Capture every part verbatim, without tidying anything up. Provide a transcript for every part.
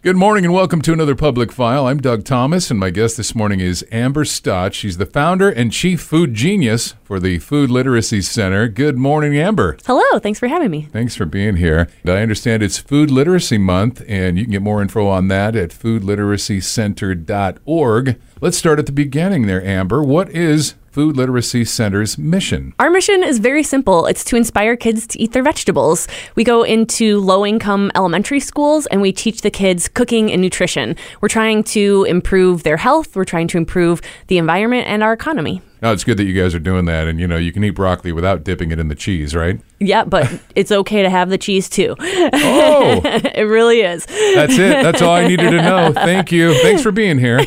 Good morning and welcome to another Public File. I'm Doug Thomas, and my guest this morning is Amber Stott. She's the founder and chief food genius for the Food Literacy Center. Good morning, Amber. Hello. Thanks for having me. Thanks for being here. I understand it's Food Literacy Month, and you can get more info on that at food literacy center dot org. Let's start at the beginning there, Amber. What is Food Literacy Center's mission? Our mission is very simple. It's to inspire kids to eat their vegetables. We go into low-income elementary schools and we teach the kids cooking and nutrition. We're trying to improve their health. We're trying to improve the environment and our economy. Now, it's good that you guys are doing that, and you know, you can eat broccoli without dipping it in the cheese, right? Yeah, but it's okay to have the cheese too. Oh! It really is. That's it. That's all I needed to know. Thank you. Thanks for being here.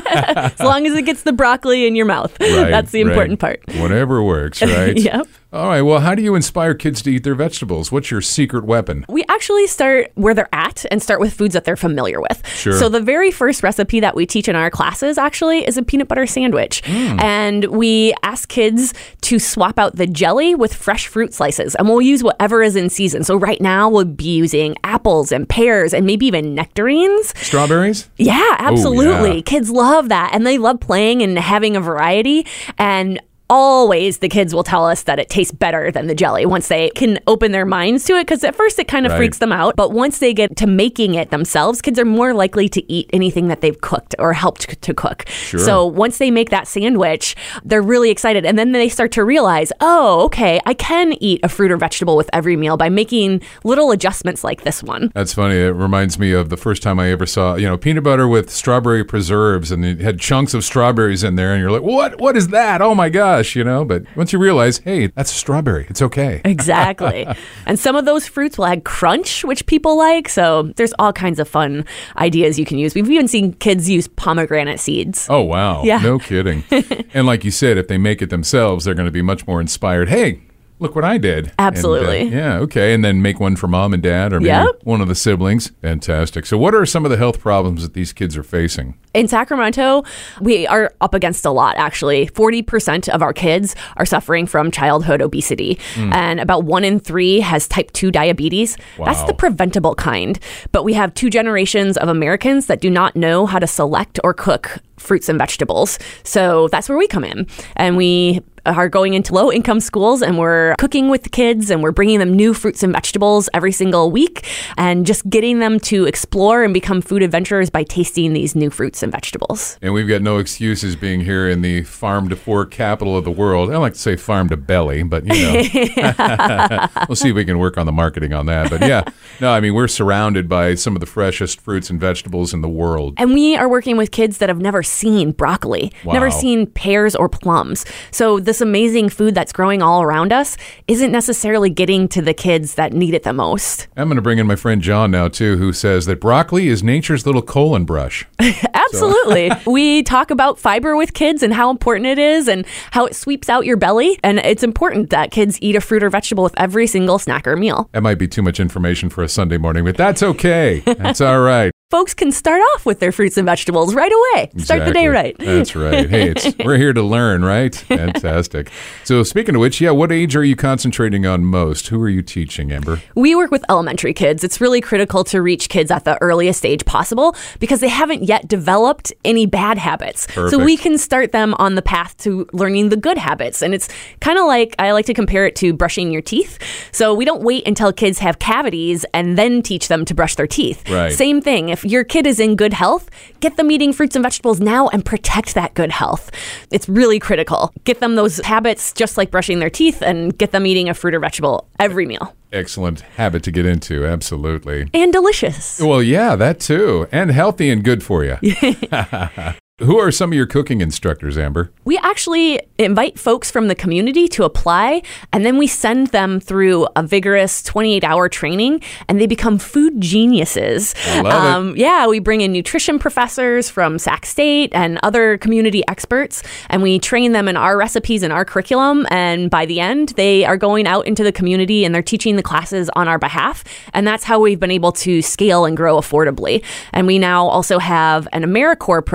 As long as it gets the broccoli in your mouth. Right, That's the important right. part. Whatever works, right? Yep. All right. Well, how do you inspire kids to eat their vegetables? What's your secret weapon? We actually start where they're at and start with foods that they're familiar with. Sure. So the very first recipe that we teach in our classes actually is a peanut butter sandwich. Mm. And we ask kids to swap out the jelly with fresh fruit slices. And we'll use whatever is in season. So right now we'll be using apples and pears and maybe even nectarines. Strawberries? Yeah, absolutely. Oh, yeah. Kids love that. And they love playing and having a variety. And always the kids will tell us that it tastes better than the jelly once they can open their minds to it, because at first it kind of right. freaks them out. But once they get to making it themselves, kids are more likely to eat anything that they've cooked or helped to cook. Sure. So once they make that sandwich, they're really excited. And then they start to realize, oh, okay, I can eat a fruit or vegetable with every meal by making little adjustments like this one. That's funny. It reminds me of the first time I ever saw, you know, peanut butter with strawberry preserves, and it had chunks of strawberries in there, and you're like, what? What is that? Oh my gosh. You know, but once you realize, hey, that's a strawberry. It's okay. Exactly. And some of those fruits will add crunch, which people like. So there's all kinds of fun ideas you can use. We've even seen kids use pomegranate seeds. Oh, wow. Yeah. No kidding. And like you said, if they make it themselves, they're going to be much more inspired. Hey, look what I did. Absolutely. And, uh, yeah, okay. And then make one for mom and dad or maybe yep. one of the siblings. Fantastic. So what are some of the health problems that these kids are facing? In Sacramento, we are up against a lot, actually. forty percent of our kids are suffering from childhood obesity, mm. and about one in three has type two diabetes. Wow. That's the preventable kind. But we have two generations of Americans that do not know how to select or cook fruits and vegetables. So that's where we come in. And we are going into low-income schools, and we're cooking with the kids, and we're bringing them new fruits and vegetables every single week, and just getting them to explore and become food adventurers by tasting these new fruits and vegetables. And we've got no excuses being here in the farm to fork capital of the world. I like to say farm to belly, but you know, we'll see if we can work on the marketing on that. But yeah, no, I mean, we're surrounded by some of the freshest fruits and vegetables in the world. And we are working with kids that have never seen broccoli, wow. never seen pears or plums. So this amazing food that's growing all around us isn't necessarily getting to the kids that need it the most. I'm going to bring in my friend John now, too, who says that broccoli is nature's little colon brush. Absolutely. So. We talk about fiber with kids and how important it is and how it sweeps out your belly. And it's important that kids eat a fruit or vegetable with every single snack or meal. That might be too much information for a Sunday morning, but that's okay. That's all right. Folks can start off with their fruits and vegetables right away. Exactly. Start the day right. That's right. Hey, it's, we're here to learn, right? Fantastic. So speaking of which, yeah, what age are you concentrating on most? Who are you teaching, Amber? We work with elementary kids. It's really critical to reach kids at the earliest age possible because they haven't yet developed any bad habits. Perfect. So we can start them on the path to learning the good habits. And it's kind of like, I like to compare it to brushing your teeth. So we don't wait until kids have cavities and then teach them to brush their teeth. Right. Same thing. If your kid is in good health, get them eating fruits and vegetables now and protect that good health. It's really critical. Get them those habits just like brushing their teeth and get them eating a fruit or vegetable every meal. Excellent habit to get into, absolutely. And delicious. Well, yeah, that too. And healthy and good for you. Who are some of your cooking instructors, Amber? We actually invite folks from the community to apply, and then we send them through a vigorous twenty-eight hour training, and they become food geniuses. I love um, it. Yeah, we bring in nutrition professors from Sac State and other community experts, and we train them in our recipes and our curriculum, and by the end, they are going out into the community, and they're teaching the classes on our behalf, and that's how we've been able to scale and grow affordably. And we now also have an AmeriCorps program. It's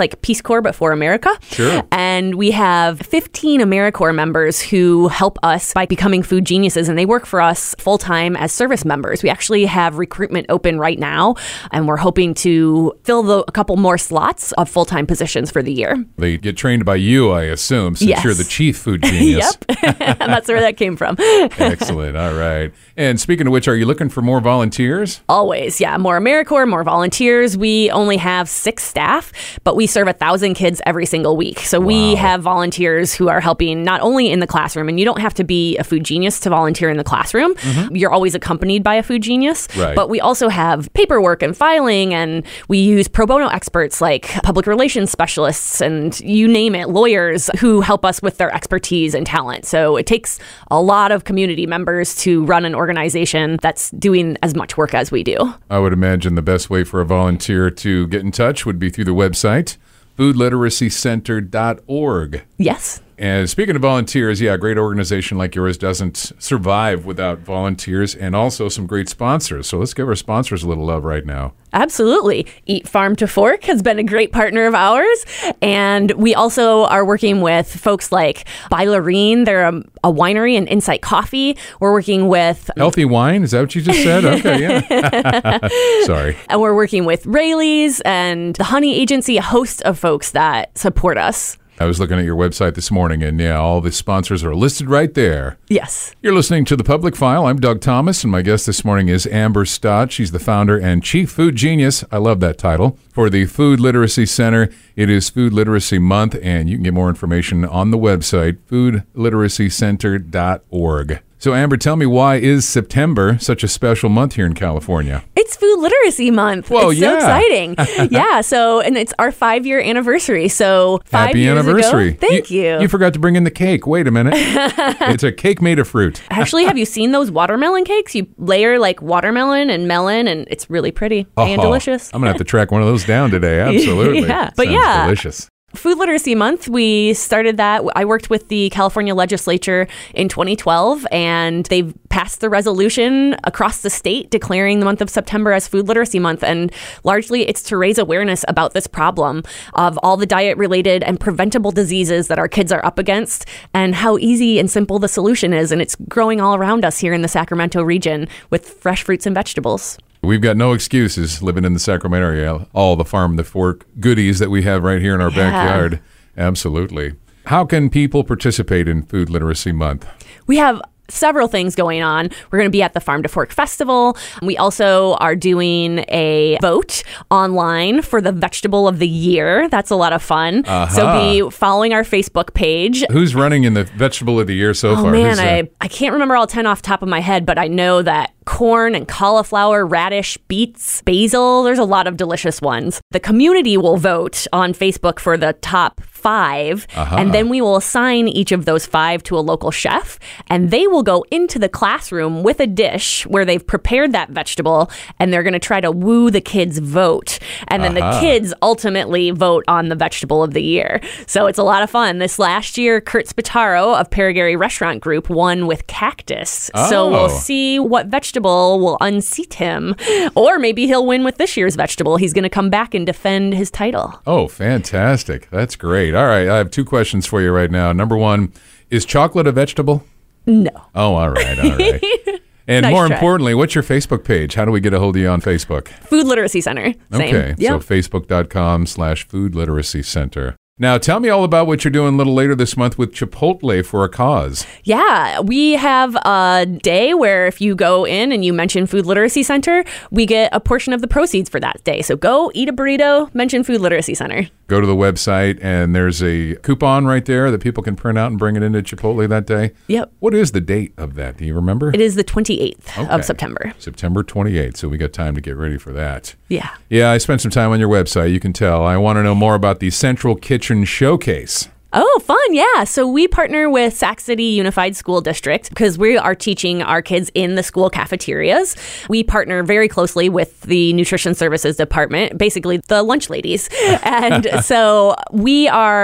like Peace Corps but for America. Sure. And we have fifteen AmeriCorps members who help us by becoming food geniuses, and they work for us full-time as service members. We actually have recruitment open right now, and we're hoping to fill the, a couple more slots of full-time positions for the year. They get trained by you, I assume, since Yes. you're the chief food genius. Yep. That's where that came from. Excellent. All right. And speaking of which, are you looking for more volunteers? Always, yeah. More AmeriCorps, more volunteers. We only have six staff, but we serve a thousand kids every single week. So we Wow. have volunteers who are helping not only in the classroom, and you don't have to be a food genius to volunteer in the classroom. Mm-hmm. You're always accompanied by a food genius. Right. But we also have paperwork and filing, and we use pro bono experts like public relations specialists and you name it, lawyers who help us with their expertise and talent. So it takes a lot of community members to run an organization that's doing as much work as we do. I would imagine the best way for a volunteer to get in touch would be through the website, food literacy center dot org. Yes. And speaking of volunteers, yeah, a great organization like yours doesn't survive without volunteers and also some great sponsors. So let's give our sponsors a little love right now. Absolutely. Eat Farm to Fork has been a great partner of ours. And we also are working with folks like Bailarine. They're a, a winery and Insight Coffee. We're working with... Healthy wine? Is that what you just said? Okay, yeah. Sorry. And we're working with Rayleigh's and the Honey Agency, a host of folks that support us. I was looking at your website this morning, and yeah, all the sponsors are listed right there. Yes. You're listening to The Public File. I'm Doug Thomas, and my guest this morning is Amber Stott. She's the founder and chief food genius, I love that title, for the Food Literacy Center. It is Food Literacy Month, and you can get more information on the website, food literacy center dot org. So, Amber, tell me, why is September such a special month here in California? It's Food Literacy Month. Well, it's yeah. so exciting. Yeah, so, and it's our five-year anniversary. So, five Happy years anniversary. ago. Thank you. You forgot to bring in the cake. Wait a minute. It's a cake made of fruit. Actually, have you seen those watermelon cakes? You layer like watermelon and melon, and it's really pretty and Oh, delicious. I'm going to have to track one of those down today. Absolutely. Yeah, but Sounds yeah. delicious. Food Literacy Month, we started that. I worked with the California legislature in twenty twelve, and they've passed the resolution across the state declaring the month of September as Food Literacy Month. And largely it's to raise awareness about this problem of all the diet-related and preventable diseases that our kids are up against and how easy and simple the solution is. And it's growing all around us here in the Sacramento region with fresh fruits and vegetables. We've got no excuses living in the Sacramento area. All the farm to fork goodies that we have right here in our Yeah. backyard. Absolutely. How can people participate in Food Literacy Month? We have several things going on. We're going to be at the Farm to Fork Festival. We also are doing a vote online for the vegetable of the year. That's a lot of fun. Uh-huh. So be following our Facebook page. Who's running in the vegetable of the year so Oh far? man, Who's, uh, I, I can't remember all ten off the top of my head, but I know that corn and cauliflower, radish, beets, basil, there's a lot of delicious ones. The community will vote on Facebook for the top five, Uh-huh. and then we will assign each of those five to a local chef, and they will go into the classroom with a dish where they've prepared that vegetable, and they're going to try to woo the kids' vote. And then Uh-huh. the kids ultimately vote on the vegetable of the year. So it's a lot of fun. This last year, Kurt Spataro of Perigary Restaurant Group won with cactus. So Oh. we'll see what vegetable will unseat him. Or maybe he'll win with this year's vegetable. He's going to come back and defend his title. Oh, fantastic. That's great. All right. I have two questions for you right now. Number one, is chocolate a vegetable? No. Oh, all right. All right. And Nice more try. importantly, what's your Facebook page? How do we get a hold of you on Facebook? Food Literacy Center. Same. Okay. Yep. So facebook.com slash food literacy center. Now, tell me all about what you're doing a little later this month with Chipotle for a Cause. Yeah, we have a day where if you go in and you mention Food Literacy Center, we get a portion of the proceeds for that day. So go eat a burrito, mention Food Literacy Center. Go to the website, and there's a coupon right there that people can print out and bring it into Chipotle that day. Yep. What is the date of that? Do you remember? It is the twenty-eighth Okay. of September. September twenty-eighth, so we got time to get ready for that. Yeah. Yeah, I spent some time on your website. You can tell. I want to know more about the Central Kitchen Showcase. Oh, fun. Yeah. So we partner with Sac City Unified School District because we are teaching our kids in the school cafeterias. We partner very closely with the Nutrition Services Department, basically the lunch ladies. And so we are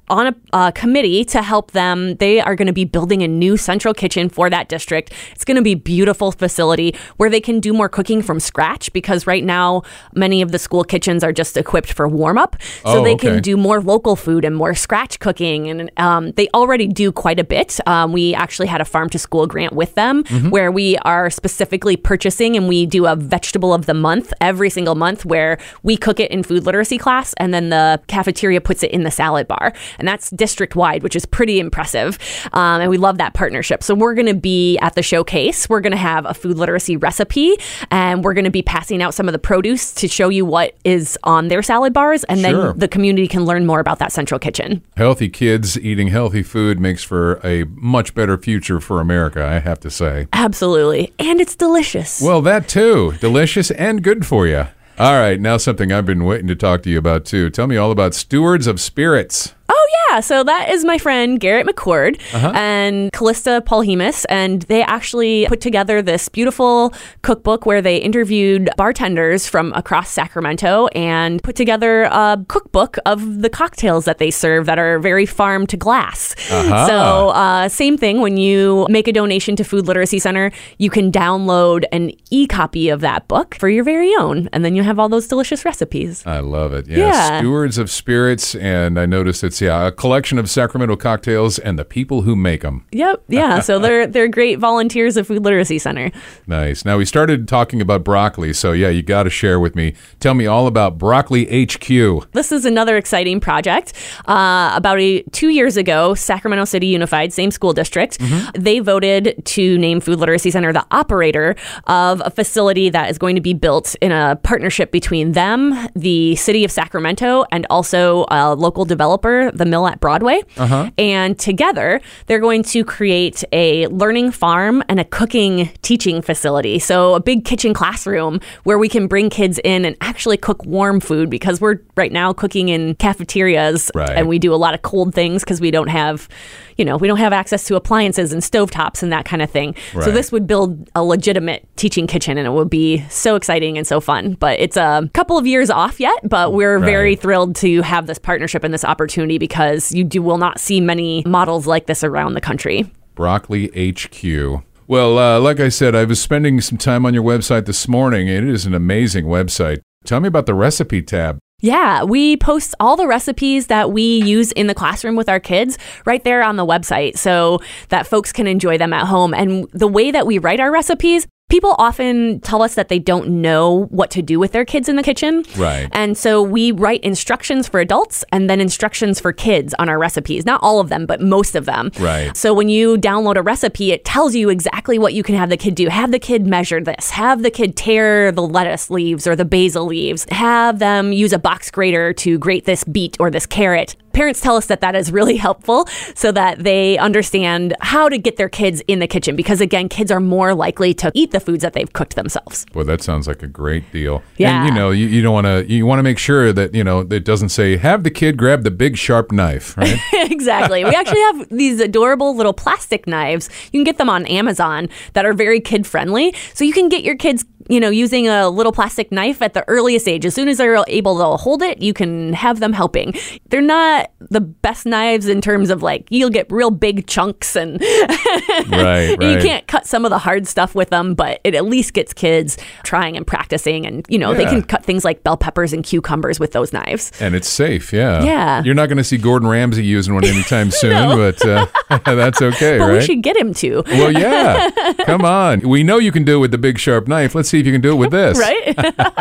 on a uh, committee to help them. They are going to be building a new central kitchen for that district. It's going to be a beautiful facility where they can do more cooking from scratch, because right now many of the school kitchens are just equipped for warm up. So oh, they okay. can do more local food and more scratch cooking. And um, they already do quite a bit. Um, we actually had a farm to school grant with them mm-hmm. where we are specifically purchasing, and we do a vegetable of the month every single month where we cook it in food literacy class, and then the cafeteria puts it in the salad bar. And that's district wide, which is pretty impressive. Um, and we love that partnership. So we're going to be at the showcase. We're going to have a food literacy recipe, and we're going to be passing out some of the produce to show you what is on their salad bars. And Sure. then the community can learn more about that central kitchen. Healthy kids eating healthy food makes for a much better future for America, I have to say. Absolutely. And it's delicious. Well, that too. Delicious and good for you. All right, now something I've been waiting to talk to you about too. Tell me all about Stewards of Spirits. Oh, yeah. So that is my friend Garrett McCord uh-huh. and Callista Polhemus. And they actually put together this beautiful cookbook where they interviewed bartenders from across Sacramento and put together a cookbook of the cocktails that they serve that are very farm to glass. Uh-huh. So uh, same thing. When you make a donation to Food Literacy Center, you can download an e-copy of that book for your very own. And then you have all those delicious recipes. I love it. Yeah. yeah. Stewards of Spirits. And I noticed it's yeah, a collection of Sacramento cocktails and the people who make them. Yep. Yeah. So they're they're great volunteers at Food Literacy Center. Nice. Now, we started talking about broccoli. So, yeah, you got to share with me. Tell me all about Broccoli H Q. This is another exciting project. Uh, about a, two years ago, Sacramento City Unified, same school district, mm-hmm. they voted to name Food Literacy Center the operator of a facility that is going to be built in a partnership between them, the city of Sacramento, and also a local developer, the Mill at Broadway. Uh-huh. And together, they're going to create a learning farm and a cooking teaching facility. So a big kitchen classroom where we can bring kids in and actually cook warm food, because we're right now cooking in cafeterias right. and we do a lot of cold things because we don't have, you know, we don't have access to appliances and stovetops and that kind of thing. Right. So this would build a legitimate teaching kitchen, and it would be so exciting and so fun. But it's a couple of years off yet, but we're right. very thrilled to have this partnership and this opportunity, because you do will not see many models like this around the country. Broccoli H Q. Well, uh, like I said, I was spending some time on your website this morning. It is an amazing website. Tell me about the recipe tab. Yeah, we post all the recipes that we use in the classroom with our kids right there on the website so that folks can enjoy them at home. And the way that we write our recipes, people often tell us that they don't know what to do with their kids in the kitchen. Right. And so we write instructions for adults and then instructions for kids on our recipes. Not all of them, but most of them. Right. So when you download a recipe, it tells you exactly what you can have the kid do. Have the kid measure this. Have the kid tear the lettuce leaves or the basil leaves. Have them use a box grater to grate this beet or this carrot. Parents tell us that that is really helpful so that they understand how to get their kids in the kitchen, because, again, kids are more likely to eat the foods that they've cooked themselves. Well, that sounds like a great deal. Yeah. And, you know, you, you don't want to, you want to make sure that, you know, it doesn't say, have the kid grab the big sharp knife, right? Exactly. We actually have these adorable little plastic knives. You can get them on Amazon that are very kid friendly. So you can get your kids, you know, using a little plastic knife at the earliest age. As soon as they're able to hold it, you can have them helping. They're not the best knives in terms of, like, you'll get real big chunks and right, right. you can't cut some of the hard stuff with them, but it at least gets kids trying and practicing. And, you know, yeah. they can cut things like bell peppers and cucumbers with those knives. And it's safe, yeah. Yeah. You're not going to see Gordon Ramsay using one anytime soon, but uh, that's okay, but right? we should get him to. Well, yeah. Come on. We know you can do it with the big sharp knife. Let's see if you can do it with this. Right?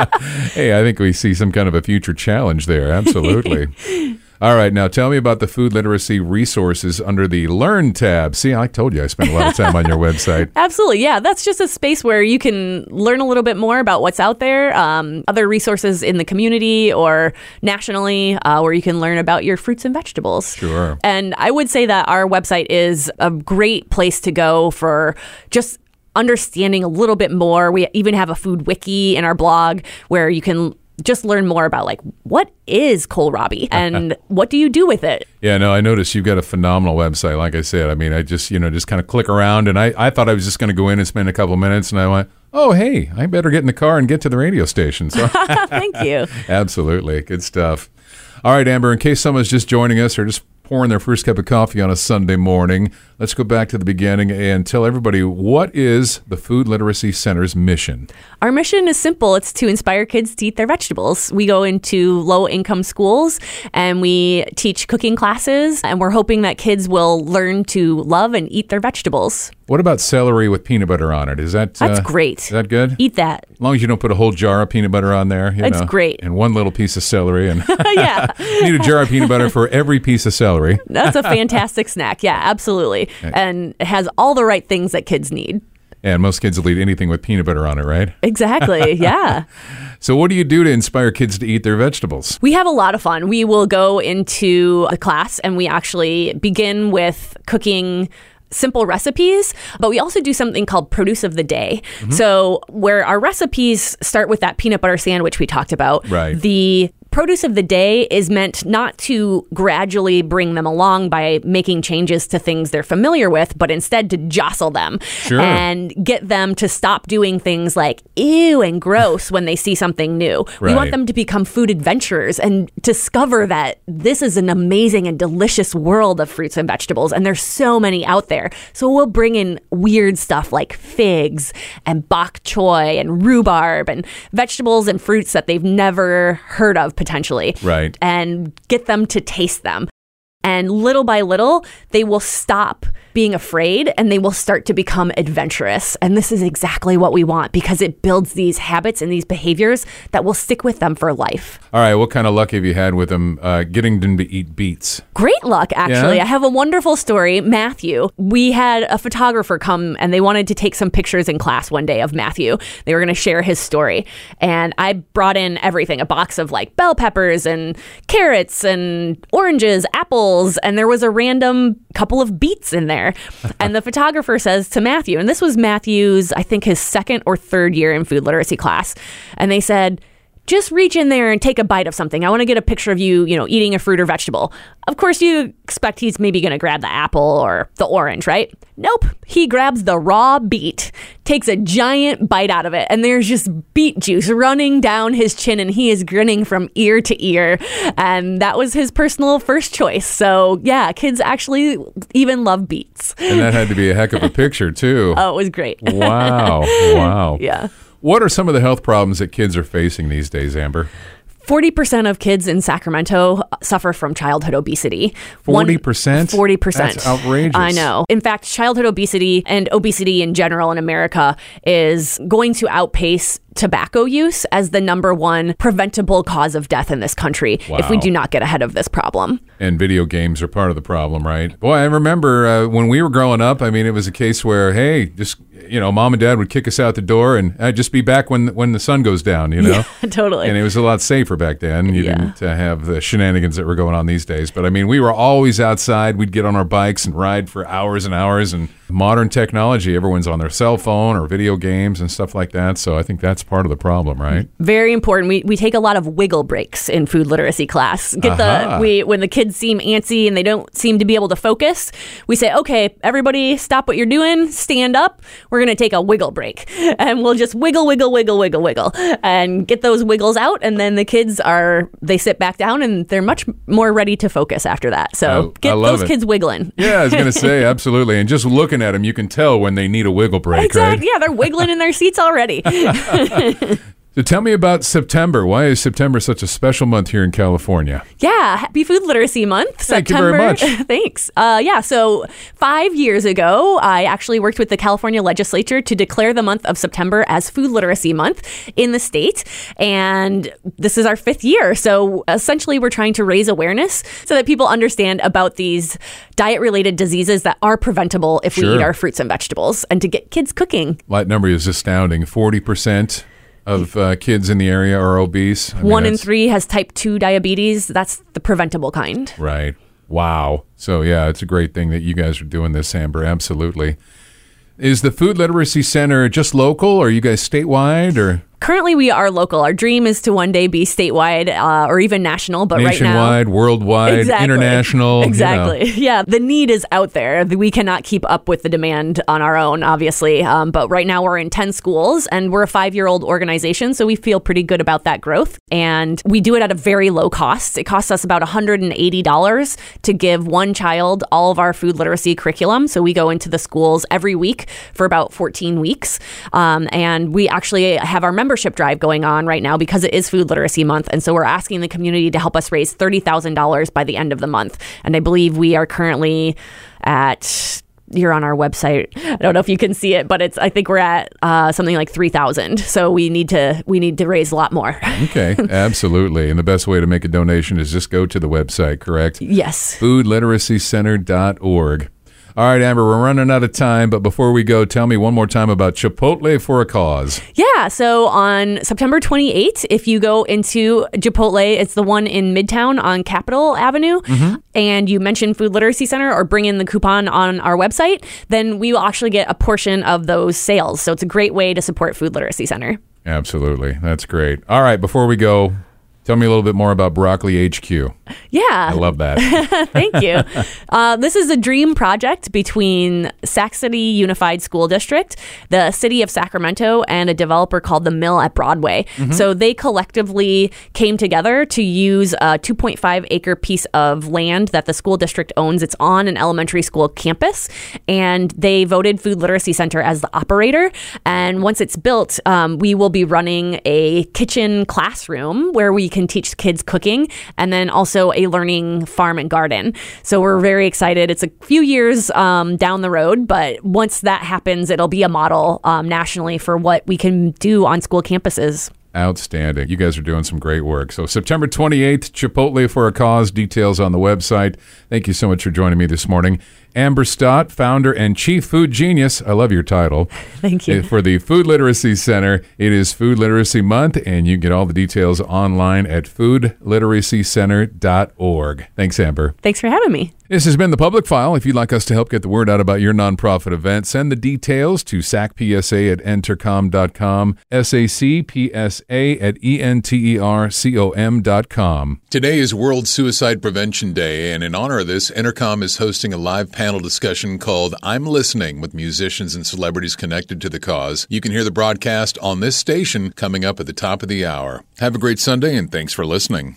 Hey, I think we see some kind of a future challenge there. Absolutely. All right, now tell me about the food literacy resources under the Learn tab. See, I told you I spent a lot of time on your website. Absolutely, yeah. That's just a space where you can learn a little bit more about what's out there, um, other resources in the community or nationally, uh, where you can learn about your fruits and vegetables. Sure. And I would say that our website is a great place to go for just understanding a little bit more. We even have a food wiki in our blog where you can just learn more about, like, what is kohlrabi and what do you do with it? Yeah, no, I noticed you've got a phenomenal website. Like I said, I mean, I just, you know, just kind of click around, and I, I thought I was just going to go in and spend a couple minutes, and I went, oh, hey, I better get in the car and get to the radio station. So thank you. Absolutely. Good stuff. All right, Amber, in case someone's just joining us or just pouring their first cup of coffee on a Sunday morning. Let's go back to the beginning and tell everybody, what is the Food Literacy Center's mission? Our mission is simple. It's to inspire kids to eat their vegetables. We go into low-income schools and we teach cooking classes, and we're hoping that kids will learn to love and eat their vegetables. What about celery with peanut butter on it? Is that That's uh, great. Is that good? Eat that. As long as you don't put a whole jar of peanut butter on there. You It's know, great. And one little piece of celery. And Yeah. you need a jar of peanut butter for every piece of celery. That's a fantastic snack. Yeah, absolutely. And it has all the right things that kids need. And most kids will eat anything with peanut butter on it, right? Exactly. Yeah. So what do you do to inspire kids to eat their vegetables? We have a lot of fun. We will go into the class and we actually begin with cooking simple recipes, but we also do something called Produce of the Day. Mm-hmm. So where our recipes start with that peanut butter sandwich we talked about, right. The Produce of the Day is meant not to gradually bring them along by making changes to things they're familiar with, but instead to jostle them sure. and get them to stop doing things like ew and gross when they see something new. Right. We want them to become food adventurers and discover that this is an amazing and delicious world of fruits and vegetables, and there's so many out there. So we'll bring in weird stuff like figs and bok choy and rhubarb and vegetables and fruits that they've never heard of potentially, right, and get them to taste them. And little by little, they will stop being afraid and they will start to become adventurous. And this is exactly what we want because it builds these habits and these behaviors that will stick with them for life. All right. What kind of luck have you had with them uh, getting them to eat beets? Great luck, actually. Yeah? I have a wonderful story. Matthew, we had a photographer come and they wanted to take some pictures in class one day of Matthew. They were going to share his story. And I brought in everything, a box of like bell peppers and carrots and oranges, apples, and there was a random couple of beets in there. And the photographer says to Matthew, and this was Matthew's, I think his second or third year in food literacy class, and they said, just reach in there and take a bite of something. I want to get a picture of you, you know, eating a fruit or vegetable. Of course, you expect he's maybe going to grab the apple or the orange, right? Nope. He grabs the raw beet, takes a giant bite out of it, and there's just beet juice running down his chin, and he is grinning from ear to ear. And that was his personal first choice. So, yeah, kids actually even love beets. And that had to be a heck of a picture, too. Oh, it was great. Wow. Wow. Yeah. What are some of the health problems that kids are facing these days, Amber? forty percent of kids in Sacramento suffer from childhood obesity. forty percent? forty percent. That's outrageous. I know. In fact, childhood obesity and obesity in general in America is going to outpace tobacco use as the number one preventable cause of death in this country Wow. if we do not get ahead of this problem. And video games are part of the problem, right? Boy, I remember uh, when we were growing up, I mean, it was a case where, hey, just, you know, mom and dad would kick us out the door and uh, just be back when when the sun goes down, you know? Yeah, totally. And it was a lot safer back then. You Yeah. didn't uh, have the shenanigans that were going on these days. But I mean, we were always outside. We'd get on our bikes and ride for hours and hours. And modern technology, everyone's on their cell phone or video games and stuff like that. So I think that's part of the problem, right? Very important. We we take a lot of wiggle breaks in food literacy class. Get Aha. the we when the kids seem antsy and they don't seem to be able to focus, we say, okay, everybody stop what you're doing, stand up. We're gonna take a wiggle break. And we'll just wiggle, wiggle, wiggle, wiggle, wiggle. And get those wiggles out, and then the kids are they sit back down and they're much more ready to focus after that. So I- get I love those it. kids wiggling. Yeah, I was going to say, absolutely. And just looking at them, you can tell when they need a wiggle break, Exactly. right? Yeah, they're wiggling in their seats already. So tell me about September. Why is September such a special month here in California? Yeah, happy Food Literacy Month. Thank you September. very much. Thanks. Uh, yeah, so five years ago, I actually worked with the California legislature to declare the month of September as Food Literacy Month in the state. And this is our fifth year. So essentially, we're trying to raise awareness so that people understand about these diet-related diseases that are preventable if we Sure. eat our fruits and vegetables, and to get kids cooking. That number is astounding. forty percent of uh, kids in the area are obese. I mean, One in that's- three has type two diabetes. That's the preventable kind. Right. Wow. So, yeah, it's a great thing that you guys are doing this, Amber. Absolutely. Is the Food Literacy Center just local, or are you guys statewide, or? Currently, we are local. Our dream is to one day be statewide uh, or even national, but right now... Nationwide, worldwide, exactly. international. Exactly. You know. Yeah, the need is out there. We cannot keep up with the demand on our own, obviously. Um, but right now, we're in ten schools, and we're a five-year-old organization, so we feel pretty good about that growth. And we do it at a very low cost. It costs us about one hundred eighty dollars to give one child all of our food literacy curriculum. So we go into the schools every week for about fourteen weeks. Um, and we actually have our membership drive going on right now because it is Food Literacy Month. And so we're asking the community to help us raise thirty thousand dollars by the end of the month. And I believe we are currently at... You're on our website. I don't know if you can see it, but it's. I think we're at uh, something like three thousand. So we need to we need to raise a lot more. Okay, absolutely. And the best way to make a donation is just go to the website, correct? Yes. food literacy center dot org. All right, Amber, we're running out of time, but before we go, tell me one more time about Chipotle for a Cause. Yeah, so on September twenty-eighth, if you go into Chipotle, it's the one in Midtown on Capitol Avenue, mm-hmm. and you mention Food Literacy Center or bring in the coupon on our website, then we will actually get a portion of those sales. So it's a great way to support Food Literacy Center. Absolutely. That's great. All right, before we go, tell me a little bit more about Broccoli H Q. Yeah. I love that. Thank you. Uh, this is a dream project between Sac City Unified School District, the City of Sacramento, and a developer called The Mill at Broadway. Mm-hmm. So they collectively came together to use a two point five acre piece of land that the school district owns. It's on an elementary school campus, and they voted Food Literacy Center as the operator. And once it's built, um, we will be running a kitchen classroom where we can teach kids cooking, and then also a learning farm and garden. So we're very excited. It's a few years um, down the road, but once that happens, it'll be a model um, nationally for what we can do on school campuses. Outstanding. You guys are doing some great work. So September twenty-eighth, Chipotle for a Cause, details on the website. Thank you so much for joining me this morning. Amber Stott, founder and chief food genius. I love your title. Thank you. For the Food Literacy Center. It is Food Literacy Month, and you get all the details online at food literacy center dot org. Thanks, Amber. Thanks for having me. This has been The Public File. If you'd like us to help get the word out about your nonprofit event, send the details to sacpsa at entercom dot com, S A C P S A at E N T E R C O M dot com. Today is World Suicide Prevention Day, and in honor of this, Entercom is hosting a live panel discussion called I'm Listening with musicians and celebrities connected to the cause. You can hear the broadcast on this station coming up at the top of the hour. Have a great Sunday, and thanks for listening.